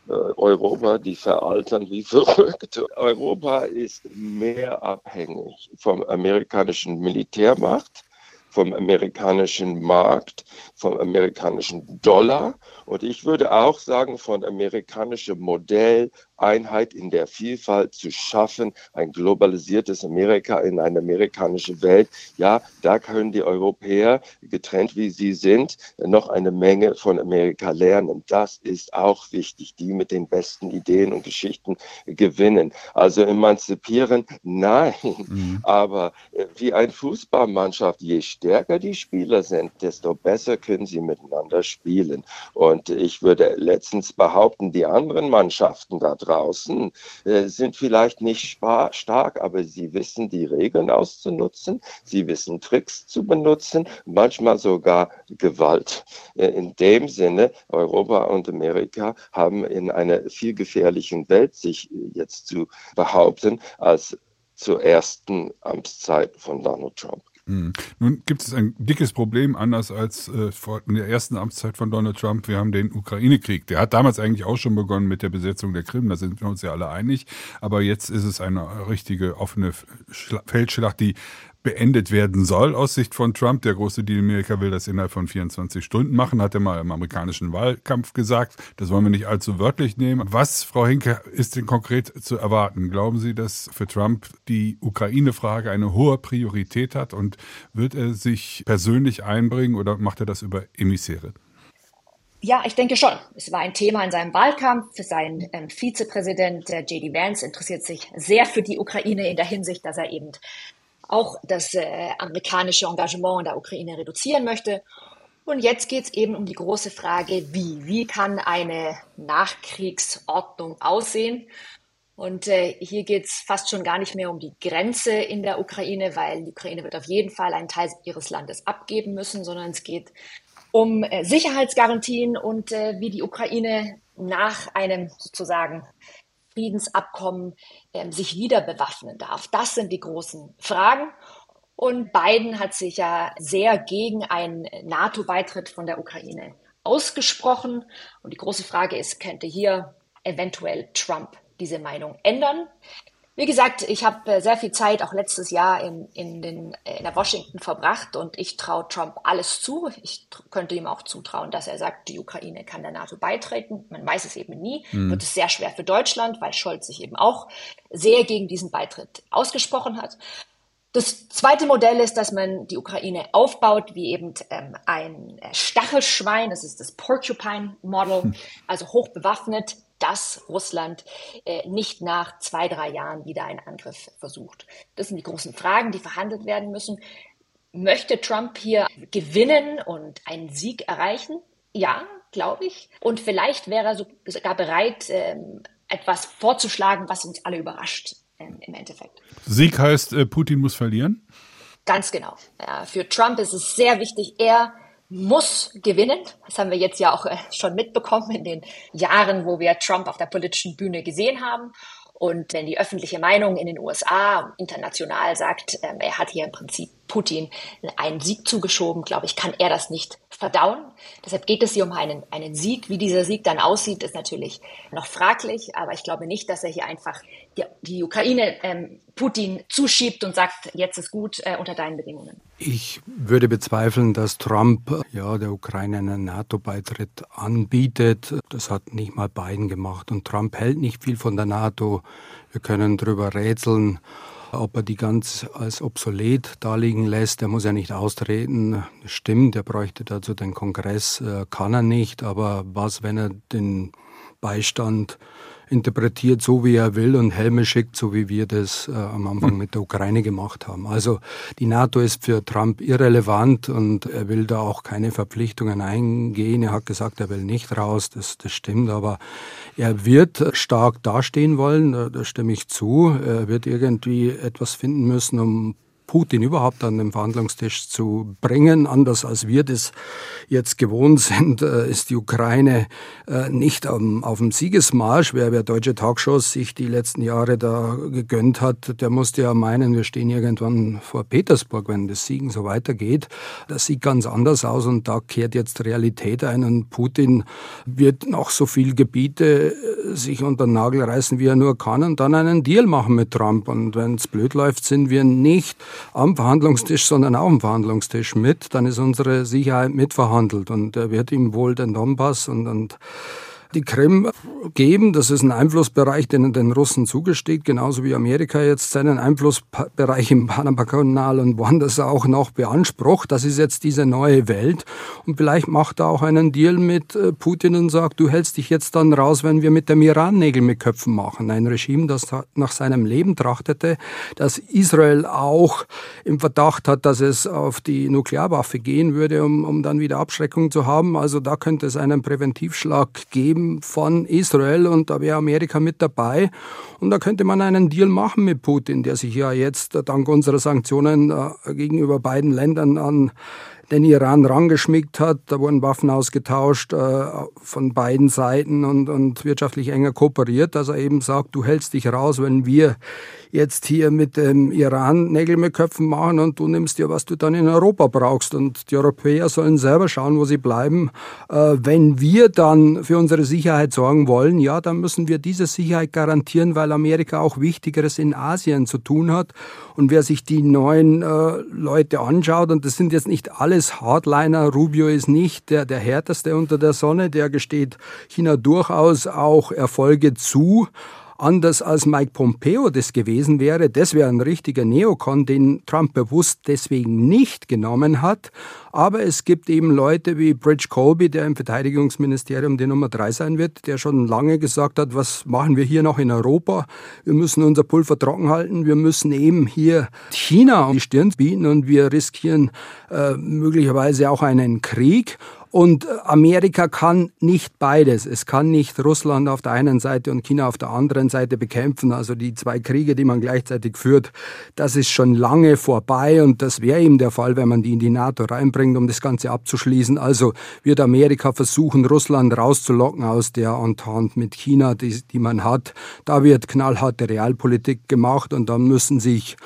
Europa, die veraltern wie verrückt. Europa ist mehr abhängig vom amerikanischen Militärmacht, vom amerikanischen Markt, vom amerikanischen Dollar und ich würde auch sagen von amerikanischem Modell Einheit in der Vielfalt zu schaffen, ein globalisiertes Amerika in eine amerikanische Welt. Ja, da können die Europäer, getrennt wie sie sind, noch eine Menge von Amerika lernen. Das ist auch wichtig, die mit den besten Ideen und Geschichten gewinnen. Also emanzipieren, nein, aber wie eine Fußballmannschaft, je stärker die Spieler sind, desto besser können sie miteinander spielen. Und ich würde letztens behaupten, die anderen Mannschaften da draußen sind vielleicht nicht stark, aber sie wissen die Regeln auszunutzen, sie wissen Tricks zu benutzen, manchmal sogar Gewalt. In dem Sinne, Europa und Amerika haben in einer viel gefährlichen Welt sich jetzt zu behaupten als zur ersten Amtszeit von Donald Trump. Nun gibt es ein dickes Problem, anders als in der ersten Amtszeit von Donald Trump. Wir haben den Ukraine-Krieg. Der hat damals eigentlich auch schon begonnen mit der Besetzung der Krim. Da sind wir uns ja alle einig. Aber jetzt ist es eine richtige offene Feldschlacht, die beendet werden soll aus Sicht von Trump. Der große Deal Amerika will das innerhalb von 24 Stunden machen, hat er mal im amerikanischen Wahlkampf gesagt. Das wollen wir nicht allzu wörtlich nehmen. Was, Frau Hinke, ist denn konkret zu erwarten? Glauben Sie, dass für Trump die Ukraine-Frage eine hohe Priorität hat und wird er sich persönlich einbringen oder macht er das über Emissäre? Ja, ich denke schon. Es war ein Thema in seinem Wahlkampf. Sein Vizepräsident J.D. Vance interessiert sich sehr für die Ukraine in der Hinsicht, dass er eben auch das amerikanische Engagement in der Ukraine reduzieren möchte. Und jetzt geht es eben um die große Frage, wie kann eine Nachkriegsordnung aussehen? Und hier geht es fast schon gar nicht mehr um die Grenze in der Ukraine, weil die Ukraine wird auf jeden Fall einen Teil ihres Landes abgeben müssen, sondern es geht um Sicherheitsgarantien und wie die Ukraine nach einem sozusagen Friedensabkommen sich wieder bewaffnen darf. Das sind die großen Fragen. Und Biden hat sich ja sehr gegen einen NATO-Beitritt von der Ukraine ausgesprochen. Und die große Frage ist, könnte hier eventuell Trump diese Meinung ändern? Wie gesagt, ich habe sehr viel Zeit auch letztes Jahr in der Washington verbracht und ich traue Trump alles zu. Ich könnte ihm auch zutrauen, dass er sagt, die Ukraine kann der NATO beitreten. Man weiß es eben nie. Wird es sehr schwer für Deutschland, weil Scholz sich eben auch sehr gegen diesen Beitritt ausgesprochen hat. Das zweite Modell ist, dass man die Ukraine aufbaut wie eben ein Stachelschwein. Das ist das Porcupine Model, also hoch bewaffnet, dass Russland nicht nach 2-3 Jahren wieder einen Angriff versucht. Das sind die großen Fragen, die verhandelt werden müssen. Möchte Trump hier gewinnen und einen Sieg erreichen? Ja, glaube ich. Und vielleicht wäre er sogar bereit, etwas vorzuschlagen, was uns alle überrascht im Endeffekt. Sieg heißt, Putin muss verlieren? Ganz genau. Ja, für Trump ist es sehr wichtig, er muss gewinnen. Das haben wir jetzt ja auch schon mitbekommen in den Jahren, wo wir Trump auf der politischen Bühne gesehen haben. Und wenn die öffentliche Meinung in den USA und international sagt, er hat hier im Prinzip Putin einen Sieg zugeschoben, glaube ich, kann er das nicht verdauen. Deshalb geht es hier um einen Sieg. Wie dieser Sieg dann aussieht, ist natürlich noch fraglich. Aber ich glaube nicht, dass er hier einfach die Ukraine Putin zuschiebt und sagt, jetzt ist gut unter deinen Bedingungen. Ich würde bezweifeln, dass Trump der Ukraine einen NATO-Beitritt anbietet. Das hat nicht mal Biden gemacht. Und Trump hält nicht viel von der NATO. Wir können drüber rätseln, ob er die ganz als obsolet darliegen lässt. Er muss ja nicht austreten. Das stimmt, er bräuchte dazu den Kongress, kann er nicht. Aber was, wenn er den Beistand interpretiert, so wie er will und Helme schickt, so wie wir das am Anfang mit der Ukraine gemacht haben. Also die NATO ist für Trump irrelevant und er will da auch keine Verpflichtungen eingehen. Er hat gesagt, er will nicht raus, das stimmt, aber er wird stark dastehen wollen, da stimme ich zu. Er wird irgendwie etwas finden müssen, um Putin überhaupt an den Verhandlungstisch zu bringen. Anders als wir das jetzt gewohnt sind, ist die Ukraine nicht auf dem Siegesmarsch. Wer deutsche Talkshows sich die letzten Jahre da gegönnt hat, der musste ja meinen, wir stehen irgendwann vor Petersburg, wenn das Siegen so weitergeht. Das sieht ganz anders aus und da kehrt jetzt Realität ein und Putin wird noch so viel Gebiete sich unter den Nagel reißen, wie er nur kann und dann einen Deal machen mit Trump. Und wenn es blöd läuft, sind wir nicht am Verhandlungstisch, sondern auch am Verhandlungstisch mit, dann ist unsere Sicherheit mitverhandelt und er wird ihm wohl den Donbass und die Krim geben. Das ist ein Einflussbereich, den den Russen zugesteht, genauso wie Amerika jetzt seinen Einflussbereich im Panama-Kanal und woanders auch noch beansprucht. Das ist jetzt diese neue Welt. Und vielleicht macht er auch einen Deal mit Putin und sagt, du hältst dich jetzt dann raus, wenn wir mit dem Iran Nägel mit Köpfen machen. Ein Regime, das nach seinem Leben trachtete, das Israel auch im Verdacht hat, dass es auf die Nuklearwaffe gehen würde, um dann wieder Abschreckung zu haben. Also da könnte es einen Präventivschlag geben von Israel und da wäre Amerika mit dabei. Und da könnte man einen Deal machen mit Putin, der sich ja jetzt dank unserer Sanktionen gegenüber beiden Ländern an den Iran rangeschmiegt hat. Da wurden Waffen ausgetauscht von beiden Seiten und wirtschaftlich enger kooperiert, dass er eben sagt, du hältst dich raus, wenn wir jetzt hier mit dem Iran Nägel mit Köpfen machen und du nimmst dir, was du dann in Europa brauchst. Und die Europäer sollen selber schauen, wo sie bleiben. Wenn wir dann für unsere Sicherheit sorgen wollen, ja, dann müssen wir diese Sicherheit garantieren, weil Amerika auch Wichtigeres in Asien zu tun hat. Und wer sich die neuen Leute anschaut, und das sind jetzt nicht alles Hardliner, Rubio ist nicht der härteste unter der Sonne, der gesteht China durchaus auch Erfolge zu. Anders als Mike Pompeo das gewesen wäre, das wäre ein richtiger Neokon, den Trump bewusst deswegen nicht genommen hat. Aber es gibt eben Leute wie Bridge Colby, der im Verteidigungsministerium die Nummer 3 sein wird, der schon lange gesagt hat, was machen wir hier noch in Europa? Wir müssen unser Pulver trocken halten, wir müssen eben hier China die Stirn bieten und wir riskieren möglicherweise auch einen Krieg. Und Amerika kann nicht beides. Es kann nicht Russland auf der einen Seite und China auf der anderen Seite bekämpfen. Also die zwei Kriege, die man gleichzeitig führt, das ist schon lange vorbei. Und das wäre eben der Fall, wenn man die in die NATO reinbringt, um das Ganze abzuschließen. Also wird Amerika versuchen, Russland rauszulocken aus der Entente mit China, die man hat. Da wird knallharte Realpolitik gemacht und dann müssen sich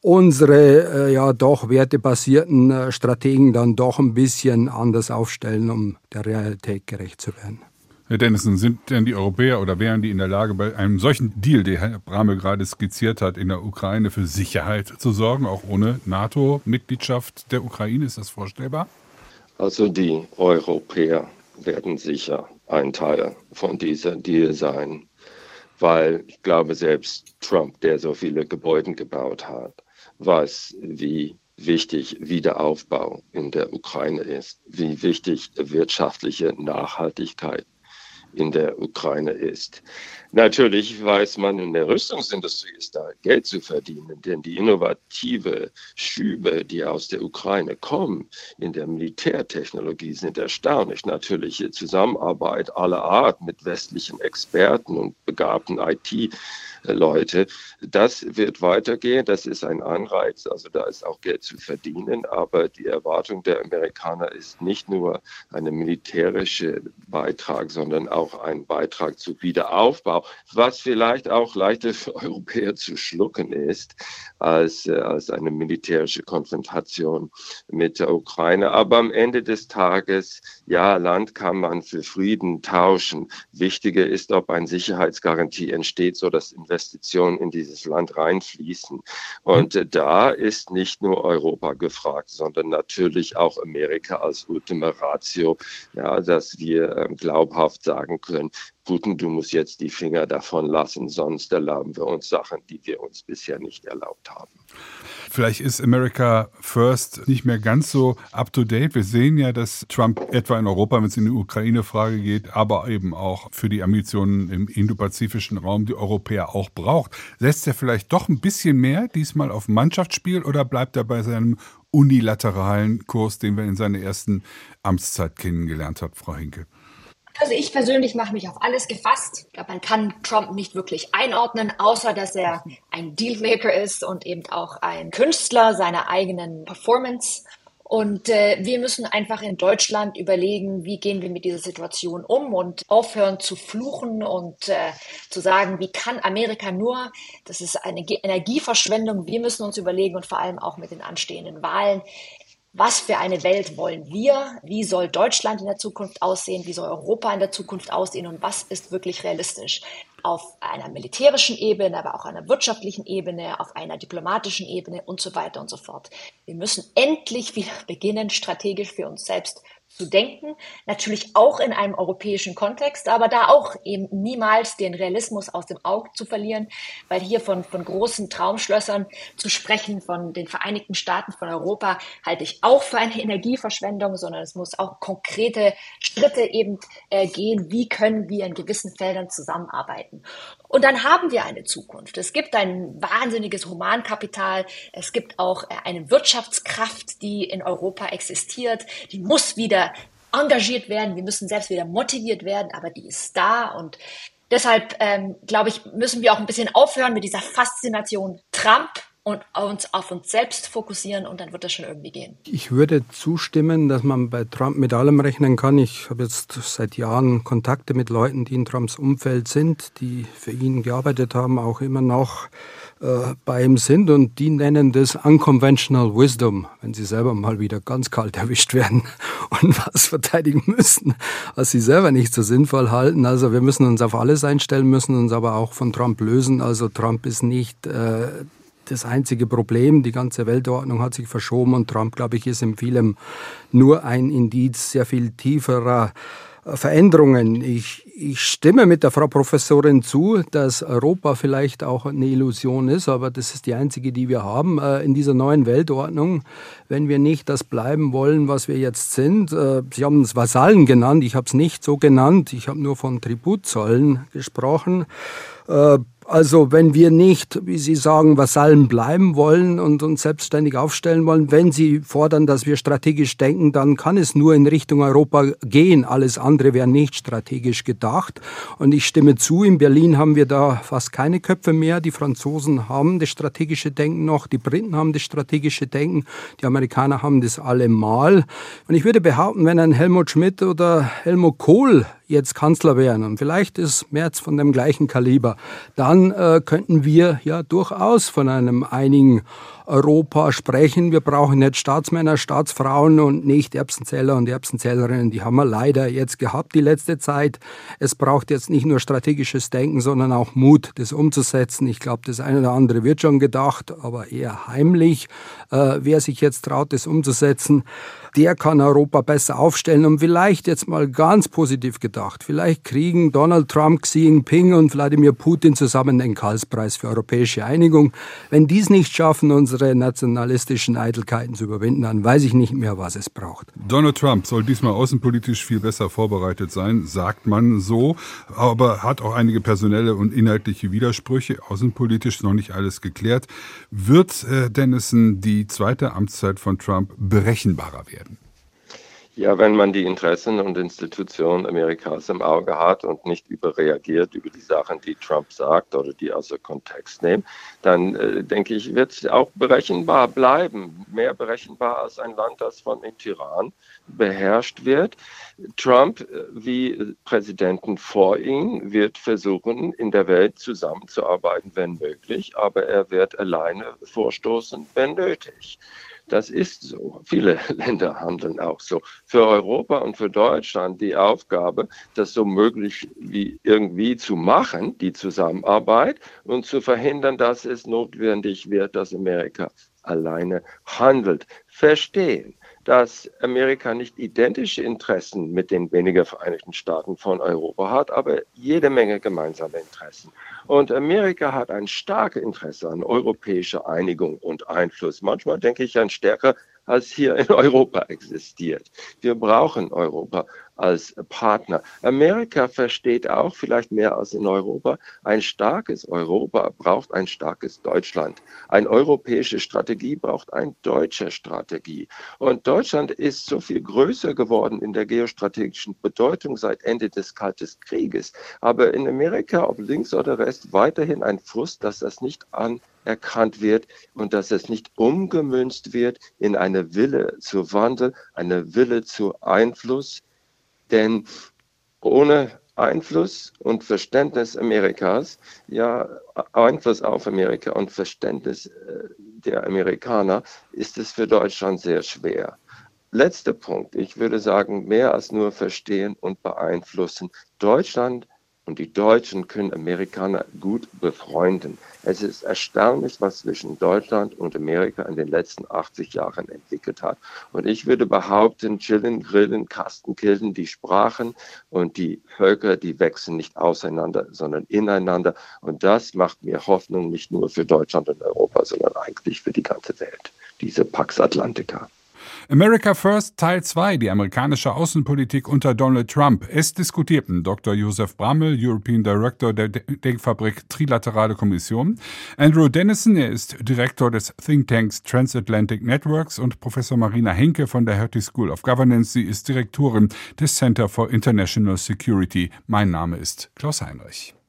unsere doch wertebasierten Strategen dann doch ein bisschen anders aufstellen, um der Realität gerecht zu werden. Herr Dennison, sind denn die Europäer oder wären die in der Lage, bei einem solchen Deal, den Herr Bramel gerade skizziert hat, in der Ukraine für Sicherheit zu sorgen, auch ohne NATO-Mitgliedschaft der Ukraine? Ist das vorstellbar? Also die Europäer werden sicher ein Teil von dieser Deal sein, weil ich glaube, selbst Trump, der so viele Gebäude gebaut hat, weiß, wie wichtig Wiederaufbau in der Ukraine ist, wie wichtig wirtschaftliche Nachhaltigkeit in der Ukraine ist. Natürlich weiß man, in der Rüstungsindustrie ist da Geld zu verdienen, denn die innovative Schübe, die aus der Ukraine kommen, in der Militärtechnologie sind erstaunlich. Natürliche Zusammenarbeit aller Art mit westlichen Experten und begabten IT-Leute, das wird weitergehen, das ist ein Anreiz, also da ist auch Geld zu verdienen, aber die Erwartung der Amerikaner ist nicht nur eine militärische Beitrag, sondern auch ein Beitrag zu Wiederaufbau, was vielleicht auch leichter für Europäer zu schlucken ist als eine militärische Konfrontation mit der Ukraine. Aber am Ende des Tages, ja, Land kann man für Frieden tauschen. Wichtiger ist, ob eine Sicherheitsgarantie entsteht, sodass Investitionen in dieses Land reinfließen. Und da ist nicht nur Europa gefragt, sondern natürlich auch Amerika als Ultima Ratio, ja, dass wir glaubhaft sagen können, Putin, du musst jetzt die Finger davon lassen, sonst erlauben wir uns Sachen, die wir uns bisher nicht erlaubt haben. Vielleicht ist America First nicht mehr ganz so up-to-date. Wir sehen ja, dass Trump etwa in Europa, wenn es in die Ukraine-Frage geht, aber eben auch für die Ambitionen im indopazifischen Raum die Europäer auch braucht. Setzt er vielleicht doch ein bisschen mehr diesmal auf Mannschaftsspiel oder bleibt er bei seinem unilateralen Kurs, den wir in seiner ersten Amtszeit kennengelernt haben, Frau Hinke? Also ich persönlich mache mich auf alles gefasst. Ich glaube, man kann Trump nicht wirklich einordnen, außer dass er ein Dealmaker ist und eben auch ein Künstler seiner eigenen Performance. Und wir müssen einfach in Deutschland überlegen, wie gehen wir mit dieser Situation um und aufhören zu fluchen und zu sagen, wie kann Amerika nur, das ist eine Energieverschwendung. Wir müssen uns überlegen und vor allem auch mit den anstehenden Wahlen, was für eine Welt wollen wir? Wie soll Deutschland in der Zukunft aussehen? Wie soll Europa in der Zukunft aussehen? Und was ist wirklich realistisch? Auf einer militärischen Ebene, aber auch einer wirtschaftlichen Ebene, auf einer diplomatischen Ebene und so weiter und so fort. Wir müssen endlich wieder beginnen, strategisch für uns selbst zu denken, natürlich auch in einem europäischen Kontext, aber da auch eben niemals den Realismus aus dem Auge zu verlieren, weil hier von großen Traumschlössern zu sprechen, von den Vereinigten Staaten von Europa, halte ich auch für eine Energieverschwendung, sondern es muss auch konkrete Schritte eben gehen, wie können wir in gewissen Feldern zusammenarbeiten. Und dann haben wir eine Zukunft. Es gibt ein wahnsinniges Humankapital. Es gibt auch eine Wirtschaftskraft, die in Europa existiert. Die muss wieder engagiert werden. Wir müssen selbst wieder motiviert werden, aber die ist da. Und deshalb, glaube ich, müssen wir auch ein bisschen aufhören mit dieser Faszination Trump und uns auf uns selbst fokussieren, und dann wird das schon irgendwie gehen. Ich würde zustimmen, dass man bei Trump mit allem rechnen kann. Ich habe jetzt seit Jahren Kontakte mit Leuten, die in Trumps Umfeld sind, die für ihn gearbeitet haben, auch immer noch bei ihm sind, und die nennen das Unconventional Wisdom, wenn sie selber mal wieder ganz kalt erwischt werden und was verteidigen müssen, was sie selber nicht so sinnvoll halten. Also wir müssen uns auf alles einstellen, müssen uns aber auch von Trump lösen. Also Trump ist nicht das einzige Problem. Die ganze Weltordnung hat sich verschoben, und Trump, glaube ich, ist in vielem nur ein Indiz sehr viel tieferer Veränderungen. Ich stimme mit der Frau Professorin zu, dass Europa vielleicht auch eine Illusion ist, aber das ist die einzige, die wir haben in dieser neuen Weltordnung. Wenn wir nicht das bleiben wollen, was wir jetzt sind, Sie haben es Vasallen genannt, ich habe es nicht so genannt, ich habe nur von Tributzollen gesprochen. Also wenn wir nicht, wie Sie sagen, Vasallen bleiben wollen und uns selbstständig aufstellen wollen, wenn Sie fordern, dass wir strategisch denken, dann kann es nur in Richtung Europa gehen. Alles andere wäre nicht strategisch gedacht. Und ich stimme zu, in Berlin haben wir da fast keine Köpfe mehr. Die Franzosen haben das strategische Denken noch, die Briten haben das strategische Denken, die Amerikaner haben das allemal. Und ich würde behaupten, wenn ein Helmut Schmidt oder Helmut Kohl jetzt Kanzler wären, und vielleicht ist Merz von dem gleichen Kaliber, dann könnten wir ja durchaus von einem einigen Europa sprechen. Wir brauchen jetzt Staatsmänner, Staatsfrauen und nicht Erbsenzähler und Erbsenzählerinnen. Die haben wir leider jetzt gehabt die letzte Zeit. Es braucht jetzt nicht nur strategisches Denken, sondern auch Mut, das umzusetzen. Ich glaube, das eine oder andere wird schon gedacht, aber eher heimlich. Wer sich jetzt traut, das umzusetzen, der kann Europa besser aufstellen. Und vielleicht jetzt mal ganz positiv gedacht, vielleicht kriegen Donald Trump, Xi Jinping und Wladimir Putin zusammen den Karlspreis für europäische Einigung. Wenn die es nicht schaffen, unsere nationalistischen Eitelkeiten zu überwinden, dann weiß ich nicht mehr, was es braucht. Donald Trump soll diesmal außenpolitisch viel besser vorbereitet sein, sagt man so, aber hat auch einige personelle und inhaltliche Widersprüche. Außenpolitisch noch nicht alles geklärt. Wird, Dennison, die zweite Amtszeit von Trump berechenbarer werden? Ja, wenn man die Interessen und Institutionen Amerikas im Auge hat und nicht überreagiert über die Sachen, die Trump sagt oder die außer Kontext nehmen, dann denke ich, wird es auch berechenbar bleiben. Mehr berechenbar als ein Land, das von einem Tyrann beherrscht wird. Trump, wie Präsidenten vor ihm, wird versuchen, in der Welt zusammenzuarbeiten, wenn möglich, aber er wird alleine vorstoßen, wenn nötig. Das ist so. Viele Länder handeln auch so. Für Europa und für Deutschland die Aufgabe, das so möglich wie irgendwie zu machen, die Zusammenarbeit, und zu verhindern, dass es notwendig wird, dass Amerika alleine handelt. Verstehen, dass Amerika nicht identische Interessen mit den weniger Vereinigten Staaten von Europa hat, aber jede Menge gemeinsame Interessen. Und Amerika hat ein starkes Interesse an europäischer Einigung und Einfluss. Manchmal denke ich an stärker, als hier in Europa existiert. Wir brauchen Europa als Partner. Amerika versteht auch, vielleicht mehr als in Europa, ein starkes Europa braucht ein starkes Deutschland. Eine europäische Strategie braucht eine deutsche Strategie. Und Deutschland ist so viel größer geworden in der geostrategischen Bedeutung seit Ende des Kalten Krieges. Aber in Amerika, ob links oder rechts, weiterhin ein Frust, dass das nicht anerkannt wird und dass es nicht umgemünzt wird in eine Wille zu Wandel, eine Wille zu Einfluss. Denn ohne Einfluss und Verständnis Amerikas, ja, Einfluss auf Amerika und Verständnis der Amerikaner, ist es für Deutschland sehr schwer. Letzter Punkt, ich würde sagen, mehr als nur verstehen und beeinflussen. Deutschland Und die Deutschen können Amerikaner gut befreunden. Es ist erstaunlich, was zwischen Deutschland und Amerika in den letzten 80 Jahren entwickelt hat. Und ich würde behaupten, chillen, grillen, Kastenkillen, die Sprachen und die Völker, die wechseln nicht auseinander, sondern ineinander. Und das macht mir Hoffnung nicht nur für Deutschland und Europa, sondern eigentlich für die ganze Welt. Diese Pax Atlantica. America First Teil 2, die amerikanische Außenpolitik unter Donald Trump. Es diskutierten Dr. Josef Brammel, European Director der Denkfabrik Trilaterale Kommission, Andrew Dennison, er ist Direktor des Thinktanks Transatlantic Networks, und Professor Marina Henke von der Hertie School of Governance. Sie ist Direktorin des Center for International Security. Mein Name ist Klaus Heinrich.